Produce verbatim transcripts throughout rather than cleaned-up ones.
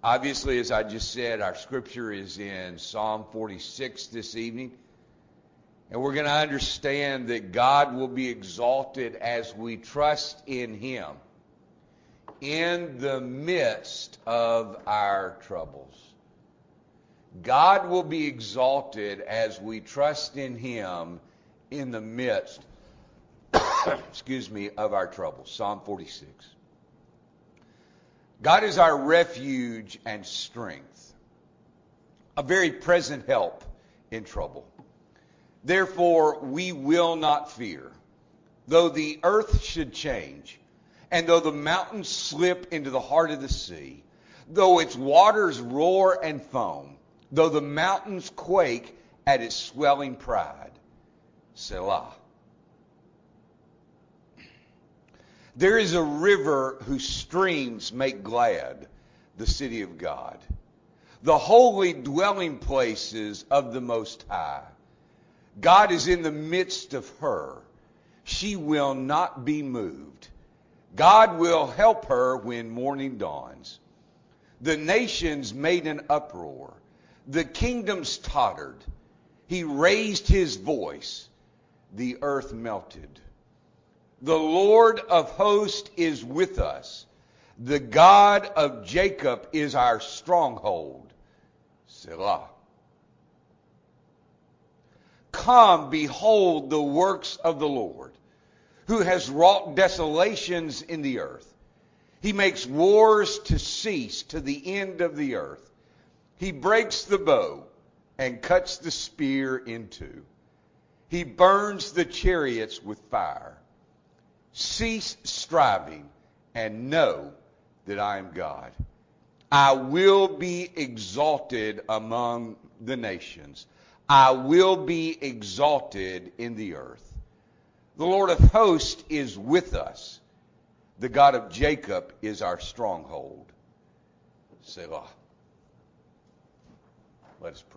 Obviously, as I just said, our scripture is in Psalm forty-six this evening. And we're going to understand that God will be exalted as we trust in Him in the midst of our troubles. God will be exalted as we trust in Him in the midst, excuse me, of our troubles. Psalm forty-six. God is our refuge and strength, a very present help in trouble. Therefore, we will not fear, though the earth should change, and though the mountains slip into the heart of the sea, though its waters roar and foam, though the mountains quake at its swelling pride. Selah. There is a river whose streams make glad the city of God, the holy dwelling places of the Most High. God is in the midst of her. She will not be moved. God will help her when morning dawns. The nations made an uproar. The kingdoms tottered. He raised his voice. The earth melted. The Lord of hosts is with us. The God of Jacob is our stronghold. Selah. Come, behold the works of the Lord, who has wrought desolations in the earth. He makes wars to cease to the end of the earth. He breaks the bow and cuts the spear in two. He burns the chariots with fire. Cease striving and know that I am God. I will be exalted among the nations. I will be exalted in the earth. The Lord of hosts is with us. The God of Jacob is our stronghold. Selah. Let us pray.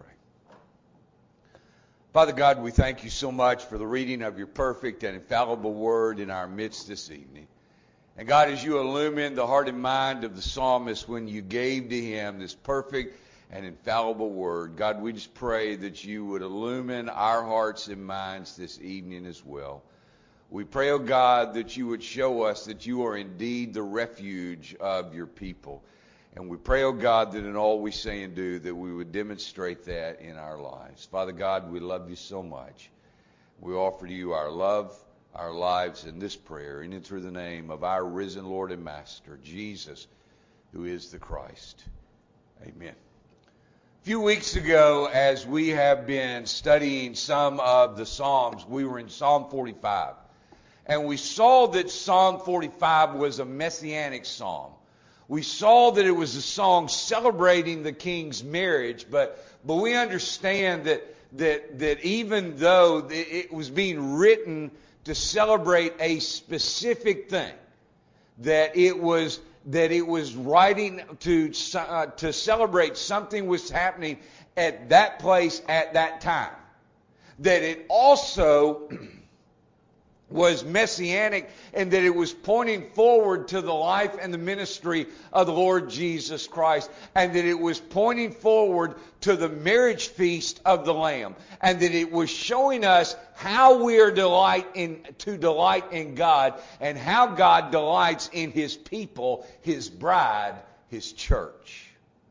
Father God, we thank you so much for the reading of your perfect and infallible word in our midst this evening. And God, as you illumine the heart and mind of the psalmist when you gave to him this perfect and infallible word, God, we just pray that you would illumine our hearts and minds this evening as well. We pray, oh God, that you would show us that you are indeed the refuge of your people. And we pray, oh God, that in all we say and do, that we would demonstrate that in our lives. Father God, we love you so much. We offer to you our love, our lives in this prayer, and in through the name of our risen Lord and Master, Jesus, who is the Christ. Amen. A few weeks ago, as we have been studying some of the Psalms, we were in Psalm forty-five. And we saw that Psalm forty-five was a messianic psalm. We saw that it was a song celebrating the king's marriage, but but we understand that that that even though it was being written to celebrate a specific thing, that it was that it was writing to uh, to celebrate something was happening at that place at that time, that it also was messianic and that it was pointing forward to the life and the ministry of the Lord Jesus Christ, and that it was pointing forward to the marriage feast of the Lamb, and that it was showing us how we are delight in, to delight in God, and how God delights in His people, His bride, His church.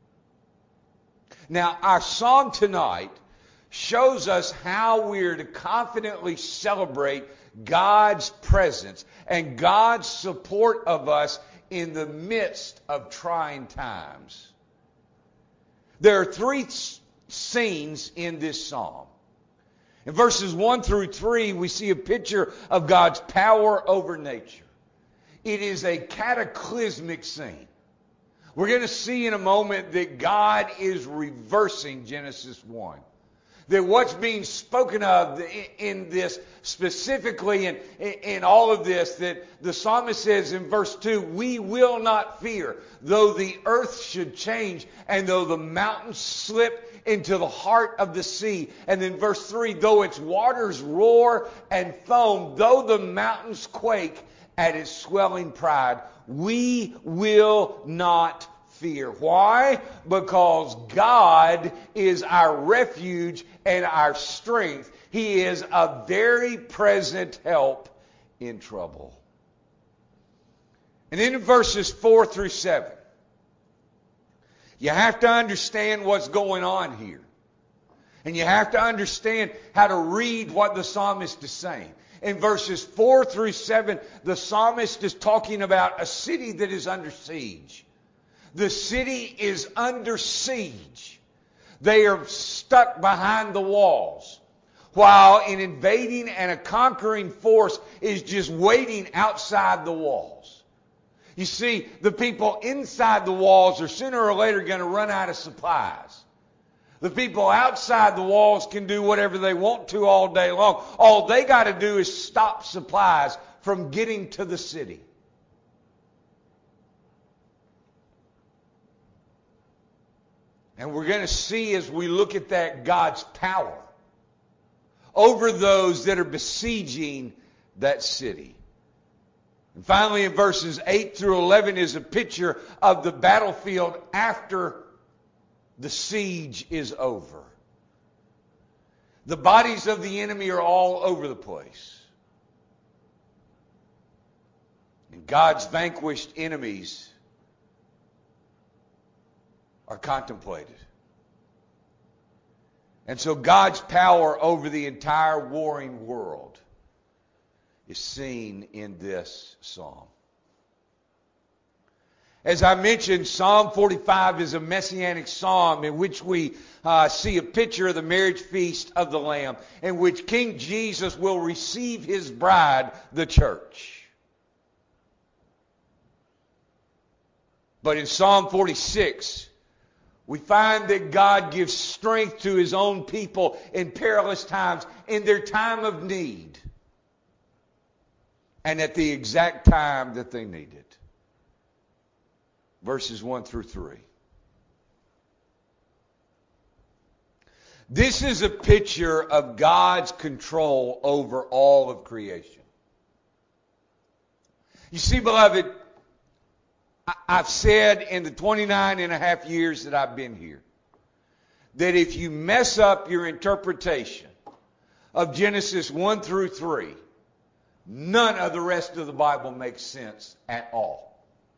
Now, our song tonight shows us how we are to confidently celebrate God's presence and God's support of us in the midst of trying times. There are three scenes in this psalm. In verses one through three, we see a picture of God's power over nature. It is a cataclysmic scene. We're going to see in a moment that God is reversing Genesis one. That what's being spoken of in this, specifically in, in all of this, that the psalmist says in verse two, we will not fear, though the earth should change, and though the mountains slip into the heart of the sea. And then verse three, though its waters roar and foam, though the mountains quake at its swelling pride, we will not fear. Why? Because God is our refuge and our strength. He is a very present help in trouble. And then in verses four through seven, you have to understand what's going on here. And you have to understand how to read what the psalmist is saying. In verses four through seven, the psalmist is talking about a city that is under siege. The city is under siege. They are stuck behind the walls, while an invading and a conquering force is just waiting outside the walls. You see, the people inside the walls are sooner or later going to run out of supplies. The people outside the walls can do whatever they want to all day long. All they got to do is stop supplies from getting to the city. And we're going to see as we look at that God's power over those that are besieging that city. And finally, in verses eight through eleven is a picture of the battlefield after the siege is over. The bodies of the enemy are all over the place. And God's vanquished enemies are contemplated. And so God's power over the entire warring world is seen in this psalm. As I mentioned, Psalm forty-five is a messianic psalm in which we uh, see a picture of the marriage feast of the Lamb, in which King Jesus will receive his bride, the church. But in Psalm forty-six, we find that God gives strength to his own people in perilous times, in their time of need, and at the exact time that they need it. Verses one through three. This is a picture of God's control over all of creation. You see, beloved, I've said in the twenty-nine and a half years that I've been here that if you mess up your interpretation of Genesis one through three, none of the rest of the Bible makes sense at all.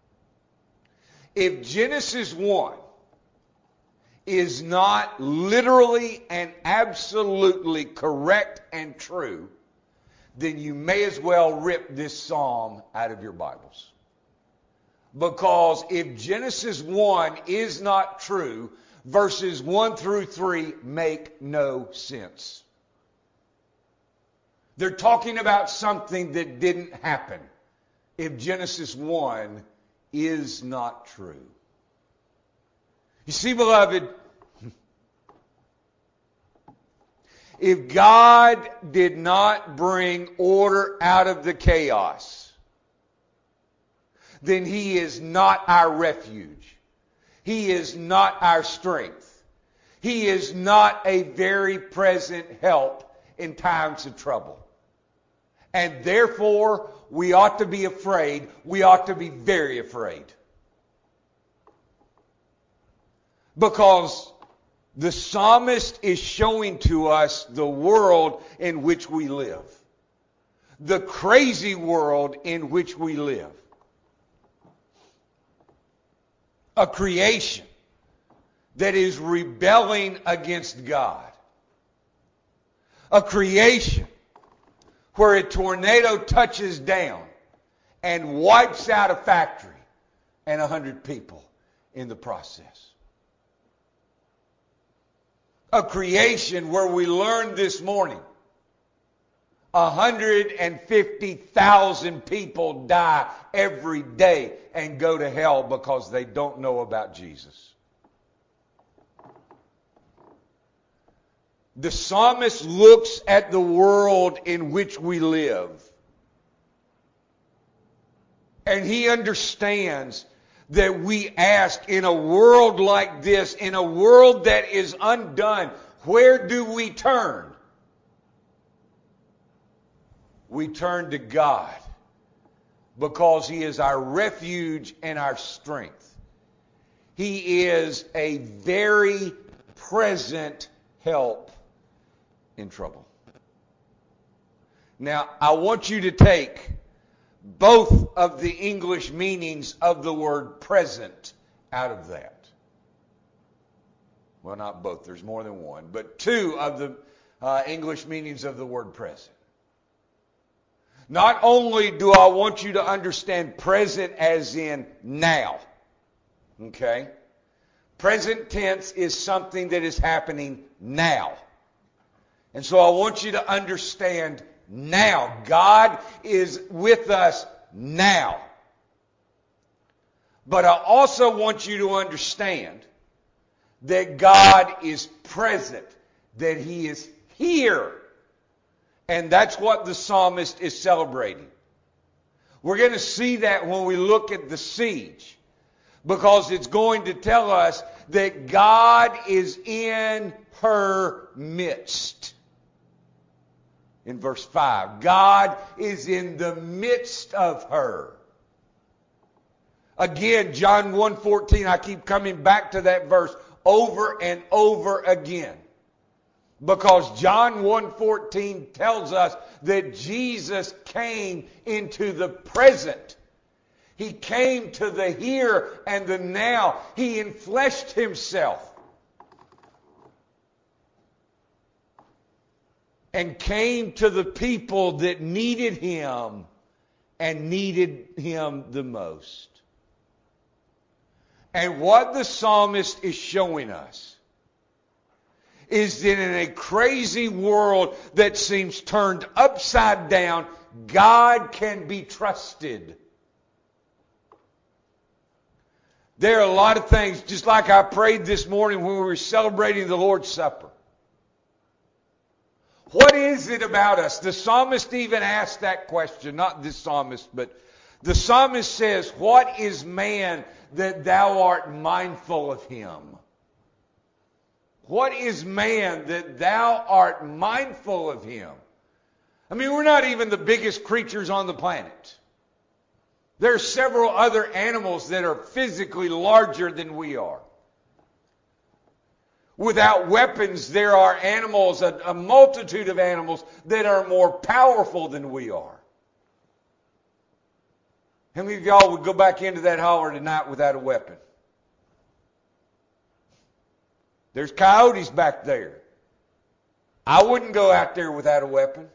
If Genesis one is not literally and absolutely correct and true, then you may as well rip this psalm out of your Bibles. Because if Genesis one is not true, verses one through three make no sense. They're talking about something that didn't happen if Genesis one is not true. You see, beloved, if God did not bring order out of the chaos, then he is not our refuge. He is not our strength. He is not a very present help in times of trouble. And therefore, we ought to be afraid. We ought to be very afraid. Because the psalmist is showing to us the world in which we live. The crazy world in which we live. A creation that is rebelling against God. A creation where a tornado touches down and wipes out a factory and a hundred people in the process. A creation where we learned this morning one hundred fifty thousand people die every day and go to hell because they don't know about Jesus. The psalmist looks at the world in which we live, and he understands that we ask, in a world like this, in a world that is undone, where do we turn? We turn to God because he is our refuge and our strength. He is a very present help in trouble. Now, I want you to take both of the English meanings of the word present out of that. Well, not both. There's more than one. But two of the uh, English meanings of the word present. Not only do I want you to understand present as in now. Okay? Present tense is something that is happening now. And so I want you to understand now. God is with us now. But I also want you to understand that God is present, that He is here. And that's what the psalmist is celebrating. We're going to see that when we look at the siege, because it's going to tell us that God is in her midst. In verse five, God is in the midst of her. Again, John one fourteen, I keep coming back to that verse over and over again. Because John one fourteen tells us that Jesus came into the present. He came to the here and the now. He enfleshed Himself. And came to the people that needed Him and needed Him the most. And what the psalmist is showing us is that in a crazy world that seems turned upside down, God can be trusted. There are a lot of things, just like I prayed this morning when we were celebrating the Lord's Supper. What is it about us? The psalmist even asked that question. Not this psalmist, but the psalmist says, what is man that thou art mindful of him? What is man that thou art mindful of him? I mean, we're not even the biggest creatures on the planet. There are several other animals that are physically larger than we are. Without weapons, there are animals, a, a multitude of animals that are more powerful than we are. How many of y'all would go back into that holler tonight without a weapon? There's coyotes back there. I wouldn't go out there without a weapon.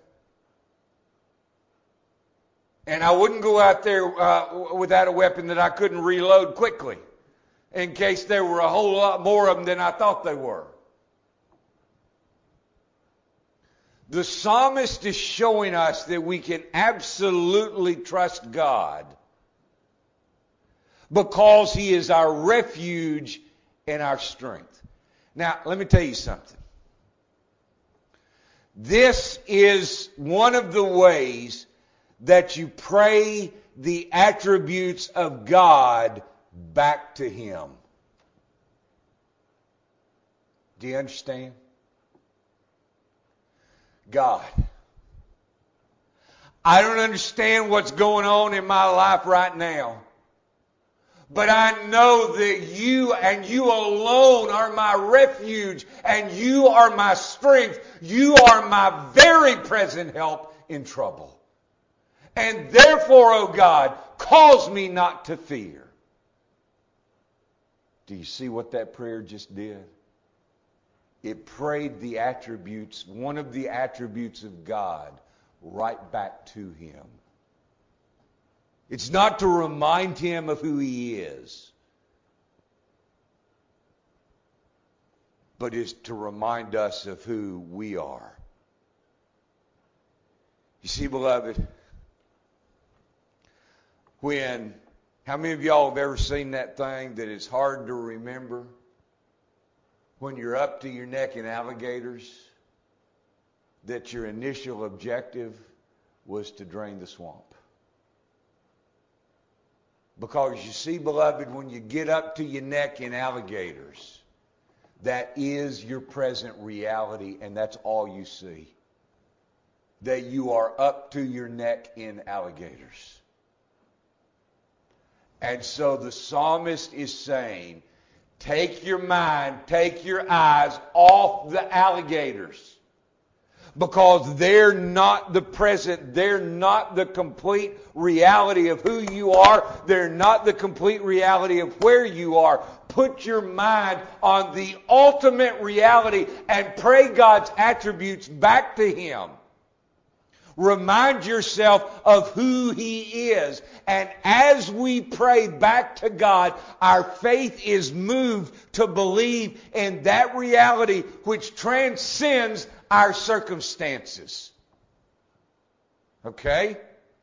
And I wouldn't go out there uh, without a weapon that I couldn't reload quickly, in case there were a whole lot more of them than I thought they were. The psalmist is showing us that we can absolutely trust God because He is our refuge and our strength. Now, let me tell you something. This is one of the ways that you pray the attributes of God back to Him. Do you understand? God, I don't understand what's going on in my life right now, but I know that You and You alone are my refuge, and You are my strength. You are my very present help in trouble. And therefore, O God, cause me not to fear. Do you see what that prayer just did? It prayed the attributes, one of the attributes of God, right back to Him. It's not to remind Him of who He is, but it's to remind us of who we are. You see, beloved, when, how many of y'all have ever seen that thing that is hard to remember? When you're up to your neck in alligators, that your initial objective was to drain the swamp. Because you see, beloved, when you get up to your neck in alligators, that is your present reality, and that's all you see. That you are up to your neck in alligators. And so the psalmist is saying take your mind, take your eyes off the alligators. Because they're not the present. They're not the complete reality of who you are. They're not the complete reality of where you are. Put your mind on the ultimate reality and pray God's attributes back to Him. Remind yourself of who He is. And as we pray back to God, our faith is moved to believe in that reality which transcends our circumstances. Okay?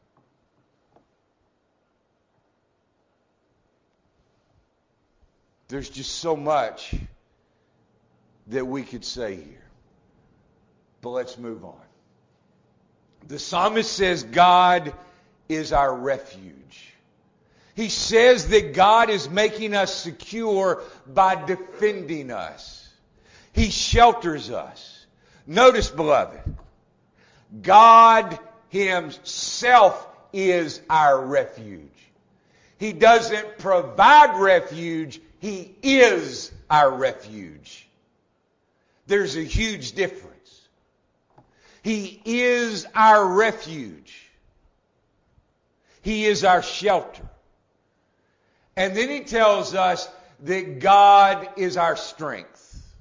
There's just so much that we could say here. But let's move on. The psalmist says God is our refuge. He says that God is making us secure by defending us. He shelters us. Notice, beloved, God Himself is our refuge. He doesn't provide refuge. He is our refuge. There's a huge difference. He is our refuge. He is our shelter. And then He tells us that God is our strength.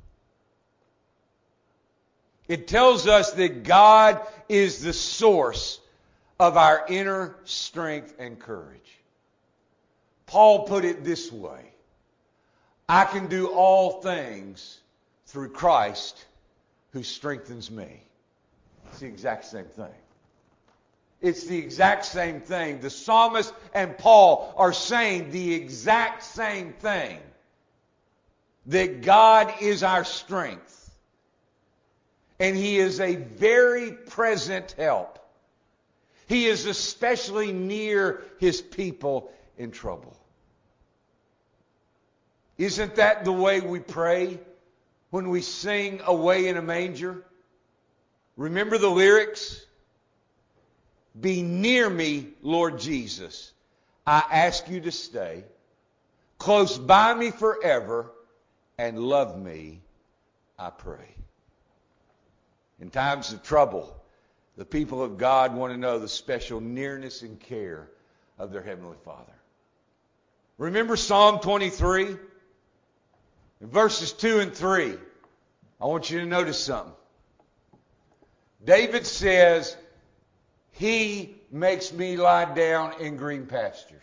It tells us that God is the source of our inner strength and courage. Paul put it this way: I can do all things through Christ who strengthens me. It's the exact same thing. It's the exact same thing. The psalmist and Paul are saying the exact same thing. That God is our strength. And He is a very present help. He is especially near His people in trouble. Isn't that the way we pray when we sing Away in a Manger? Remember the lyrics? Be near me, Lord Jesus. I ask you to stay close by me forever and love me, I pray. In times of trouble, the people of God want to know the special nearness and care of their Heavenly Father. Remember Psalm twenty-three? In verses two and three, I want you to notice something. David says, He makes me lie down in green pastures.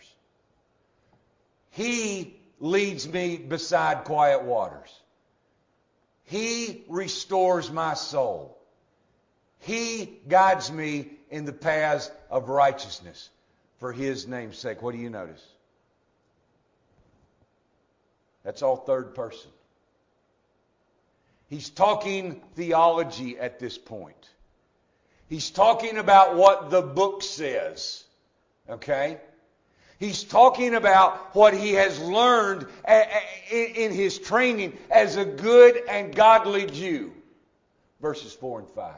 He leads me beside quiet waters. He restores my soul. He guides me in the paths of righteousness for His name's sake. What do you notice? That's all third person. He's talking theology at this point. He's talking about what the book says. Okay? He's talking about what he has learned in his training as a good and godly Jew. Verses four and five.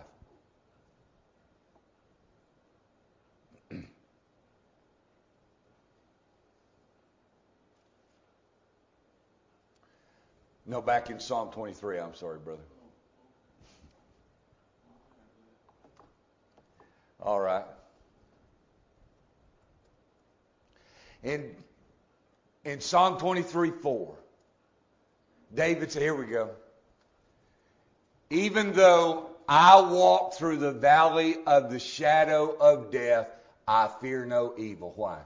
No, back in Psalm twenty-three. I'm sorry, brother. All right. In, in Psalm twenty-three four, David said, here we go. Even though I walk through the valley of the shadow of death, I fear no evil. Why?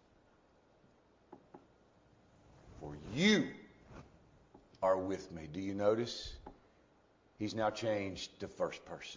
For you are with me. Do you notice? He's now changed to first person.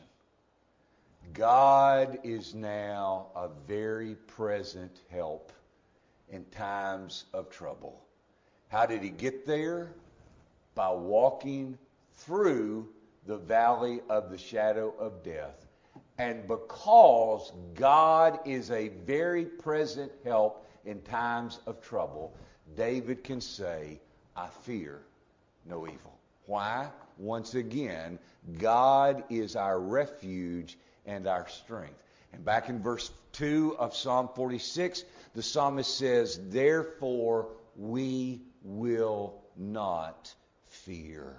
God is now a very present help in times of trouble. How did He get there? By walking through the valley of the shadow of death. And because God is a very present help in times of trouble, David can say, I fear no evil. Why? Once again, God is our refuge and our strength. And back in verse two of Psalm forty-six, the psalmist says, therefore we will not fear.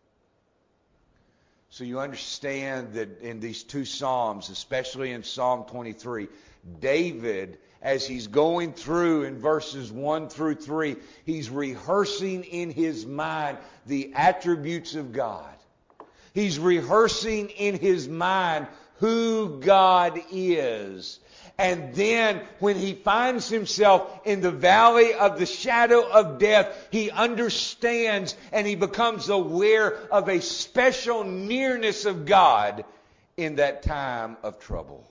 So you understand that in these two Psalms, especially in Psalm twenty-three, David, as he's going through in verses one through three, he's rehearsing in his mind the attributes of God. He's rehearsing in his mind who God is. And then when he finds himself in the valley of the shadow of death, he understands and he becomes aware of a special nearness of God in that time of trouble.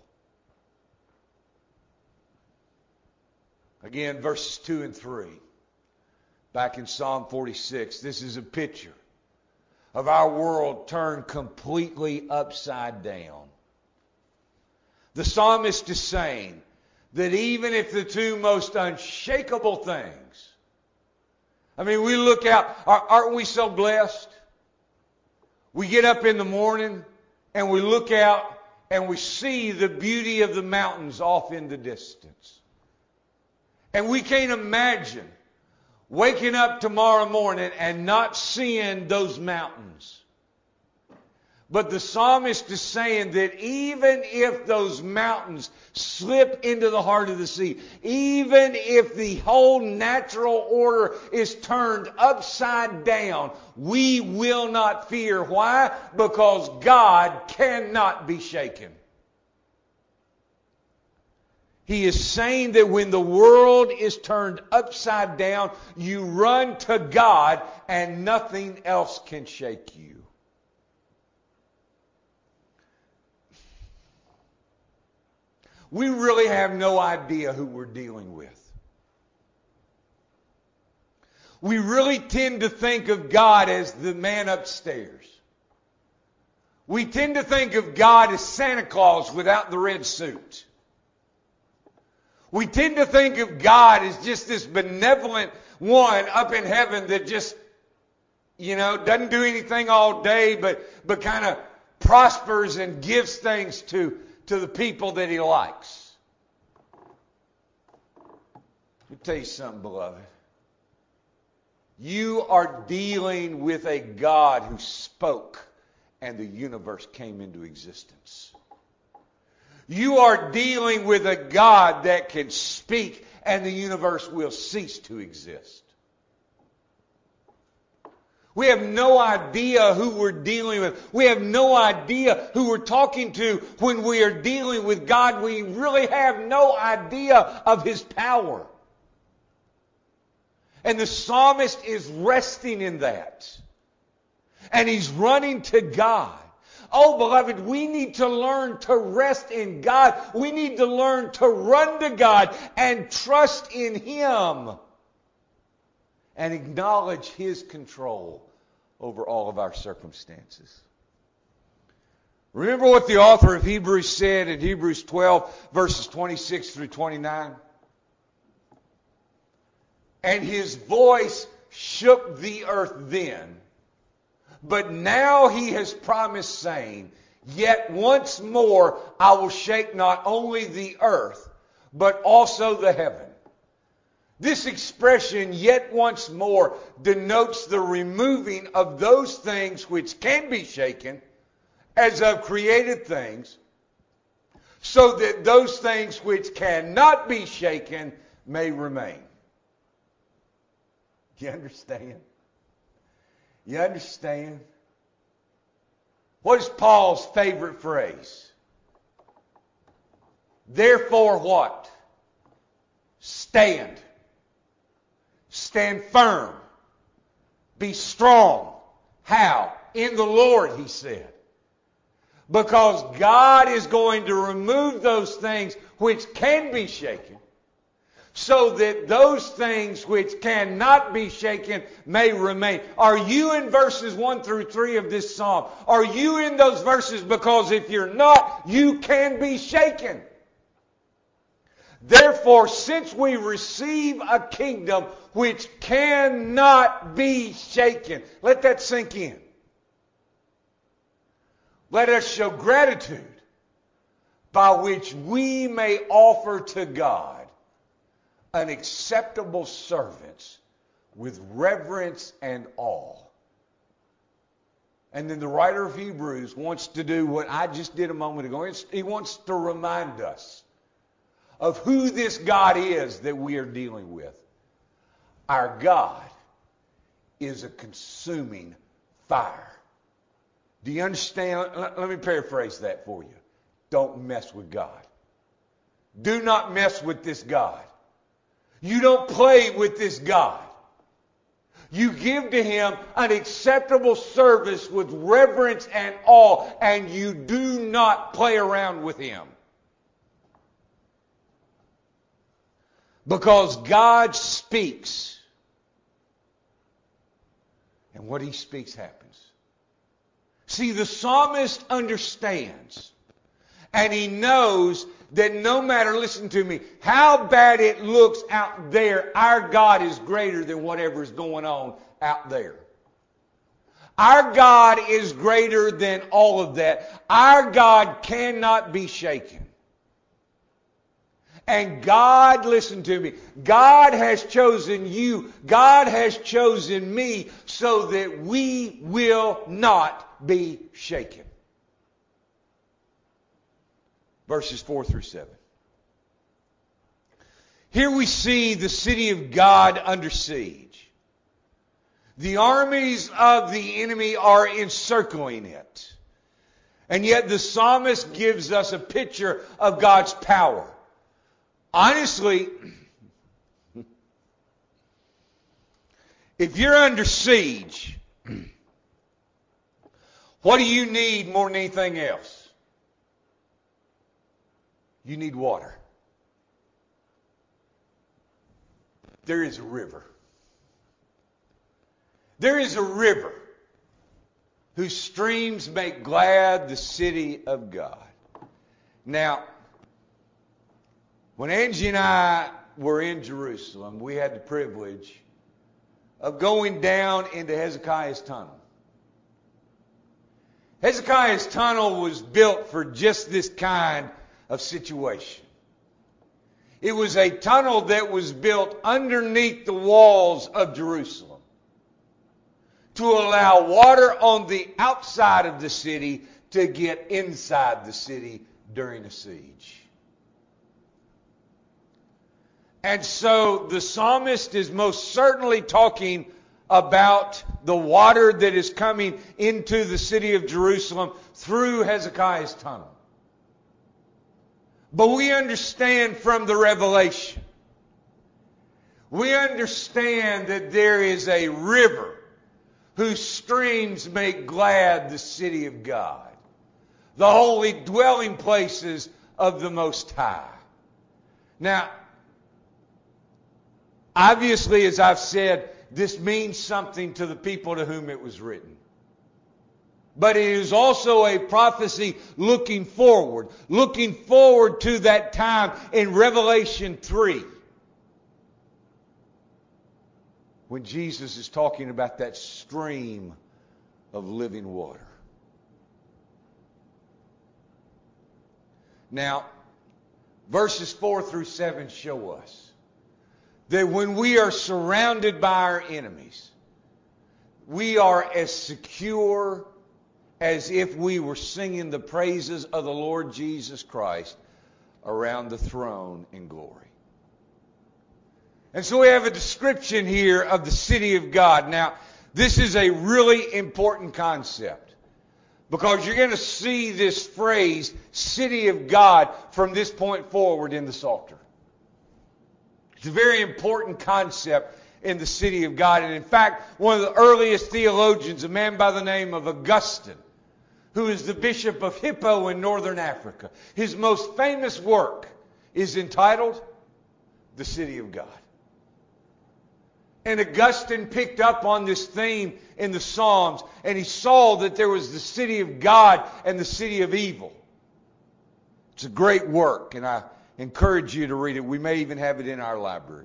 Again, verses two and three. Back in Psalm forty-six, this is a picture of our world turned completely upside down. The psalmist is saying that even if the two most unshakable things, I mean, we look out, aren't we so blessed? We get up in the morning and we look out and we see the beauty of the mountains off in the distance. And we can't imagine waking up tomorrow morning and not seeing those mountains. But the psalmist is saying that even if those mountains slip into the heart of the sea, even if the whole natural order is turned upside down, we will not fear. Why? Because God cannot be shaken. He is saying that when the world is turned upside down, you run to God and nothing else can shake you. We really have no idea who we're dealing with. We really tend to think of God as the man upstairs. We tend to think of God as Santa Claus without the red suit. We tend to think of God as just this benevolent one up in heaven that just, you know, doesn't do anything all day, but, but kind of prospers and gives things to to the people that he likes. Let me tell you something, beloved. You are dealing with a God who spoke and the universe came into existence. You are dealing with a God that can speak and the universe will cease to exist. We have no idea who we're dealing with. We have no idea who we're talking to when we are dealing with God. We really have no idea of His power. And the psalmist is resting in that. And he's running to God. Oh, beloved, we need to learn to rest in God. We need to learn to run to God and trust in Him. And acknowledge His control over all of our circumstances. Remember what the author of Hebrews said in Hebrews twelve, verses twenty-six through twenty-nine? And His voice shook the earth then, but now He has promised, saying, yet once more I will shake not only the earth, but also the heaven. This expression, yet once more, denotes the removing of those things which can be shaken, as of created things, so that those things which cannot be shaken may remain. You understand? You understand? What is Paul's favorite phrase? Therefore what? Stand. Stand firm. Be strong. How? In the Lord, he said. Because God is going to remove those things which can be shaken, so that those things which cannot be shaken may remain. Are you in verses one through three of this psalm? Are you in those verses? Because if you're not, you can be shaken. Therefore, since we receive a kingdom which cannot be shaken, let that sink in. Let us show gratitude by which we may offer to God an acceptable service with reverence and awe. And then the writer of Hebrews wants to do what I just did a moment ago. He wants to remind us of who this God is that we are dealing with. Our God is a consuming fire. Do you understand? Let me paraphrase that for you. Don't mess with God. Do not mess with this God. You don't play with this God. You give to Him an acceptable service with reverence and awe, and you do not play around with Him. Because God speaks. And what He speaks happens. See, the psalmist understands. And he knows that no matter, listen to me, how bad it looks out there, our God is greater than whatever is going on out there. Our God is greater than all of that. Our God cannot be shaken. And God, listen to me, God has chosen you, God has chosen me so that we will not be shaken. Verses four through seven. Here we see the city of God under siege. The armies of the enemy are encircling it. And yet the psalmist gives us a picture of God's power. Honestly, if you're under siege, what do you need more than anything else? You need water. There is a river. There is a river whose streams make glad the city of God. Now, when Angie and I were in Jerusalem, we had the privilege of going down into Hezekiah's tunnel. Hezekiah's tunnel was built for just this kind of situation. It was a tunnel that was built underneath the walls of Jerusalem to allow water on the outside of the city to get inside the city during a siege. And so the psalmist is most certainly talking about the water that is coming into the city of Jerusalem through Hezekiah's tunnel. But we understand from the revelation, we understand that there is a river whose streams make glad the city of God, the holy dwelling places of the Most High. Now, obviously, as I've said, this means something to the people to whom it was written. But it is also a prophecy looking forward, looking forward to that time in Revelation three, when Jesus is talking about that stream of living water. Now, verses four through seven show us that when we are surrounded by our enemies, we are as secure as if we were singing the praises of the Lord Jesus Christ around the throne in glory. And so we have a description here of the city of God. Now, this is a really important concept, because you're going to see this phrase, city of God, from this point forward in the Psalter. It's a very important concept in the city of God. And in fact, one of the earliest theologians, a man by the name of Augustine, who is the Bishop of Hippo in northern Africa, his most famous work is entitled The City of God. And Augustine picked up on this theme in the Psalms, and he saw that there was the city of God and the city of evil. It's a great work, and I encourage you to read it. We may even have it in our library.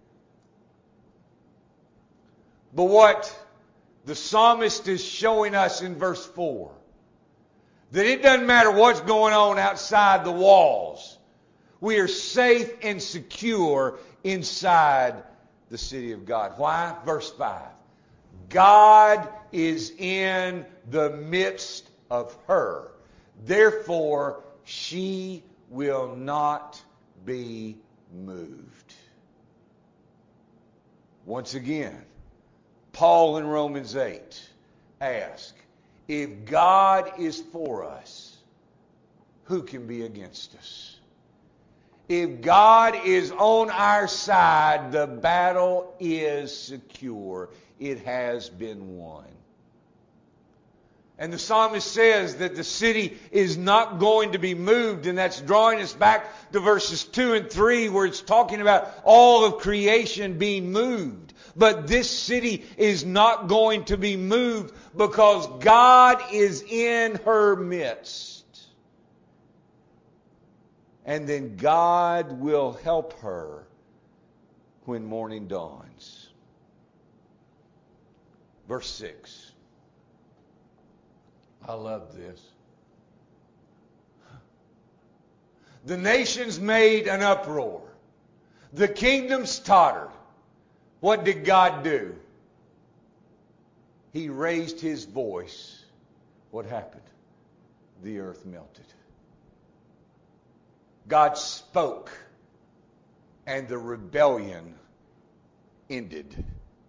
But what the psalmist is showing us in verse four, that it doesn't matter what's going on outside the walls, we are safe and secure inside the city of God. Why? Verse five. God is in the midst of her. Therefore, she will not be moved. Once again, Paul in Romans eight asks, if God is for us, who can be against us? If God is on our side, the battle is secure. It has been won. And the psalmist says that the city is not going to be moved, and that's drawing us back to verses two and three where it's talking about all of creation being moved. But this city is not going to be moved because God is in her midst. And then God will help her when morning dawns. Verse six. I love this. The nations made an uproar. The kingdoms tottered. What did God do? He raised his voice. What happened? The earth melted. God spoke, and the rebellion ended.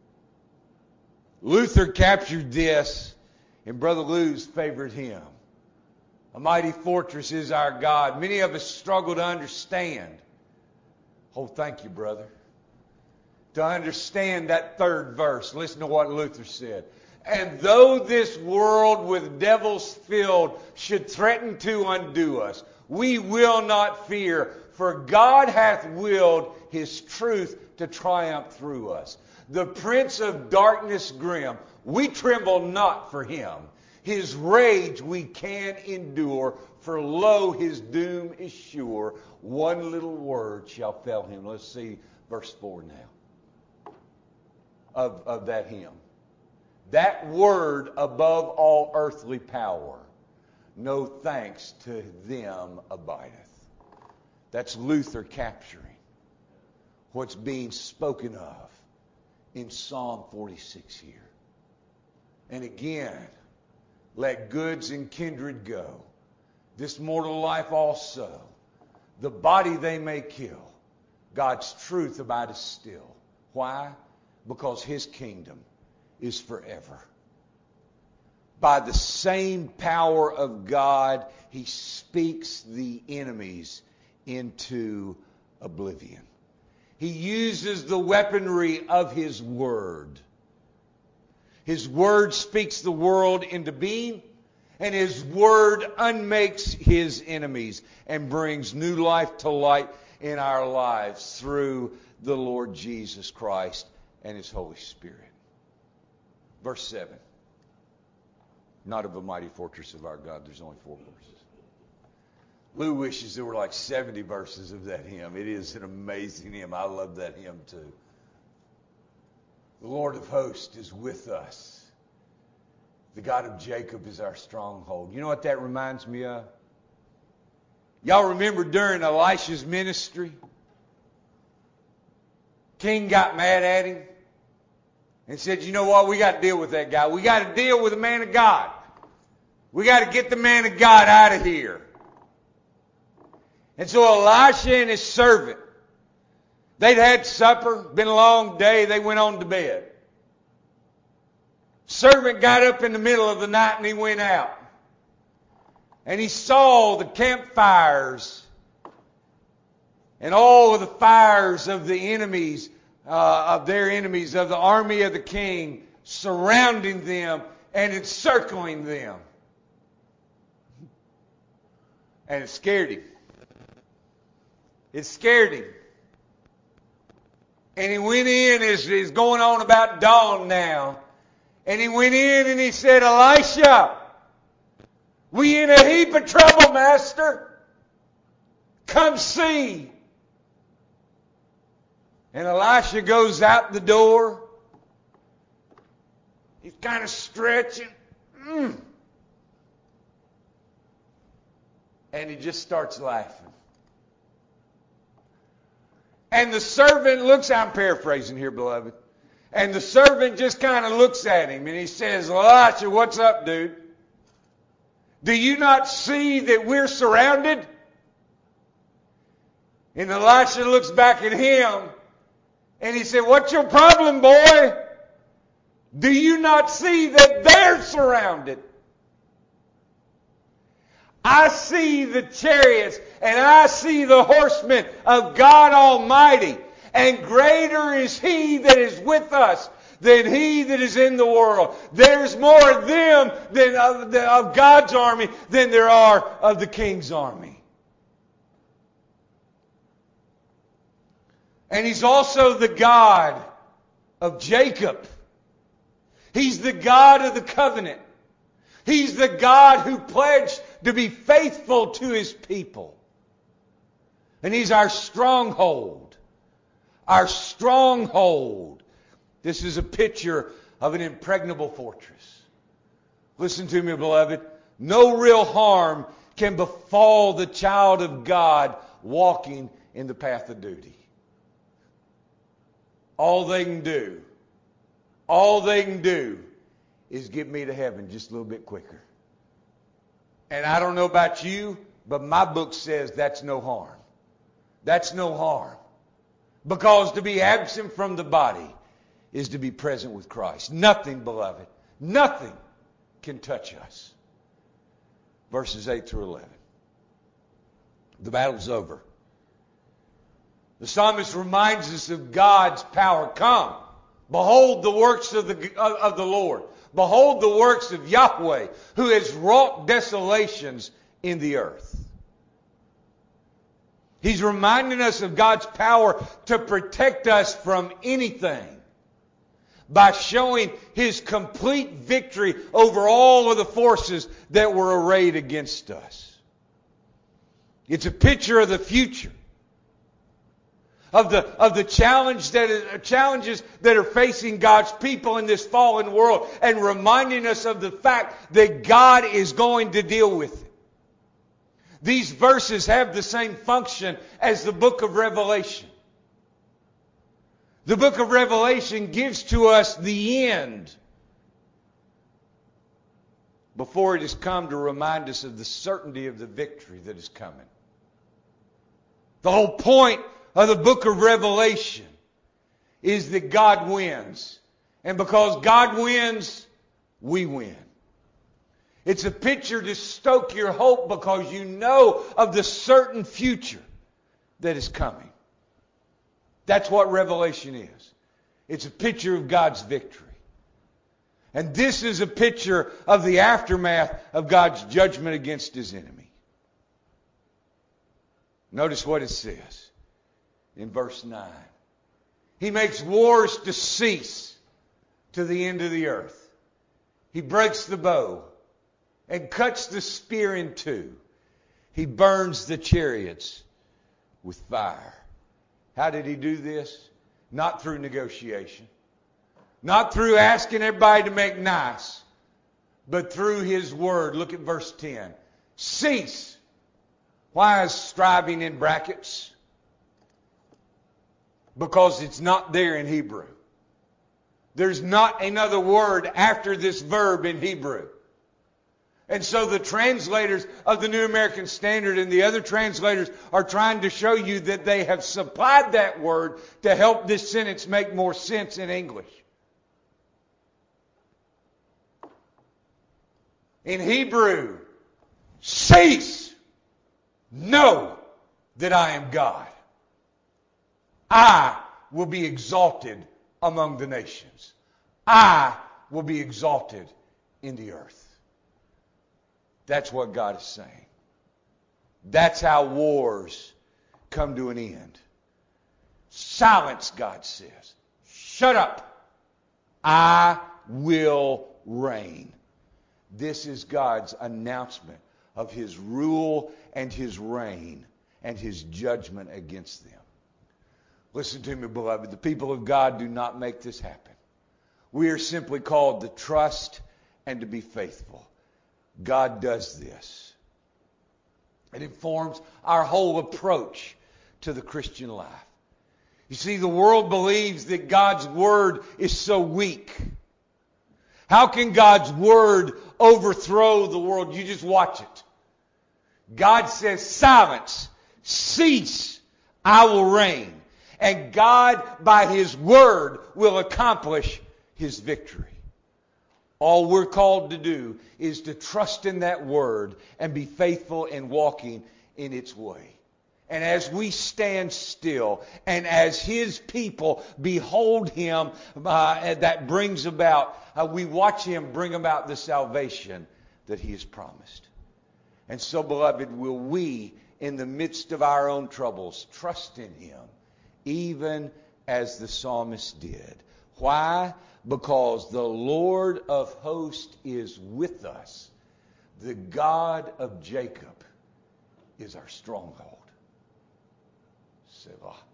Luther captured this in Brother Lou's favorite hymn. A mighty fortress is our God. Many of us struggle to understand. Oh, thank you, brother. To understand that third verse. Listen to what Luther said. And though this world with devils filled should threaten to undo us, we will not fear, for God hath willed his truth to triumph through us. The prince of darkness grim, we tremble not for him. His rage we can endure, for lo, his doom is sure. One little word shall fell him. Let's see verse four now of, of that hymn. That word above all earthly power, no thanks to them abideth. That's Luther capturing what's being spoken of in Psalm forty-six here. And again, let goods and kindred go. This mortal life also. The body they may kill. God's truth abideth still. Why? Because his kingdom is forever. By the same power of God, he speaks the enemies into oblivion. He uses the weaponry of his word. His word speaks the world into being, and his word unmakes his enemies and brings new life to light in our lives through the Lord Jesus Christ and his Holy Spirit. Verse seven. Not of a mighty fortress of our God. There's only four verses. Lou wishes there were like seventy verses of that hymn. It is an amazing hymn. I love that hymn too. The Lord of hosts is with us. The God of Jacob is our stronghold. You know what that reminds me of? Y'all remember during Elisha's ministry? King got mad at him and said, you know what? We got to deal with that guy. We got to deal with the man of God. We got to get the man of God out of here. And so Elisha and his servant, they'd had supper, been a long day, they went on to bed. Servant got up in the middle of the night and he went out. And he saw the campfires and all of the fires of the enemies, uh, of their enemies, of the army of the king, surrounding them and encircling them. And it scared him. It scared him. And he went in, it's, it's going on about dawn now. And he went in and he said, Elisha, we in a heap of trouble, master. Come see. And Elisha goes out the door. He's kind of stretching. Mm. And he just starts laughing. And the servant looks, I'm paraphrasing here, beloved. And the servant just kind of looks at him and he says, Elisha, what's up, dude? Do you not see that we're surrounded? And Elisha looks back at him and he said, what's your problem, boy? Do you not see that they're surrounded? I see the chariots and I see the horsemen of God Almighty. And greater is He that is with us than he that is in the world. There's more of them than of, the, of God's army than there are of the king's army. And He's also the God of Jacob. He's the God of the covenant. He's the God who pledged to be faithful to His people. And He's our stronghold. Our stronghold. This is a picture of an impregnable fortress. Listen to me, beloved. No real harm can befall the child of God walking in the path of duty. All they can do, all they can do is get me to heaven just a little bit quicker. And I don't know about you, but my book says that's no harm. That's no harm. Because to be absent from the body is to be present with Christ. Nothing, beloved, nothing can touch us. Verses eight through eleven. The battle's over. The psalmist reminds us of God's power. Come, behold the works of the, of the Lord. Behold the works of Yahweh, who has wrought desolations in the earth. He's reminding us of God's power to protect us from anything by showing His complete victory over all of the forces that were arrayed against us. It's a picture of the future. Of the, of the challenge that is, challenges that are facing God's people in this fallen world, and reminding us of the fact that God is going to deal with it. These verses have the same function as the book of Revelation. The book of Revelation gives to us the end before it has come to remind us of the certainty of the victory that is coming. The whole point of the book of Revelation is that God wins. And because God wins, we win. It's a picture to stoke your hope because you know of the certain future that is coming. That's what Revelation is. It's a picture of God's victory. And this is a picture of the aftermath of God's judgment against His enemy. Notice what it says. In verse nine, He makes wars to cease to the end of the earth. He breaks the bow and cuts the spear in two. He burns the chariots with fire. How did He do this? Not through negotiation. Not through asking everybody to make nice. But through His word. Look at verse ten. Cease. Why is striving in brackets? Because it's not there in Hebrew. There's not another word after this verb in Hebrew. And so the translators of the New American Standard and the other translators are trying to show you that they have supplied that word to help this sentence make more sense in English. In Hebrew, cease. Know that I am God. I will be exalted among the nations. I will be exalted in the earth. That's what God is saying. That's how wars come to an end. Silence, God says. Shut up. I will reign. This is God's announcement of His rule and His reign and His judgment against them. Listen to me, beloved. The people of God do not make this happen. We are simply called to trust and to be faithful. God does this. It informs our whole approach to the Christian life. You see, the world believes that God's Word is so weak. How can God's Word overthrow the world? You just watch it. God says, silence, cease, I will reign. And God, by His Word, will accomplish His victory. All we're called to do is to trust in that Word and be faithful in walking in its way. And as we stand still and as His people behold Him, uh, that brings about, uh, we watch Him bring about the salvation that He has promised. And so, beloved, will we, in the midst of our own troubles, trust in Him, even as the psalmist did. Why? Because the Lord of hosts is with us. The God of Jacob is our stronghold. Selah.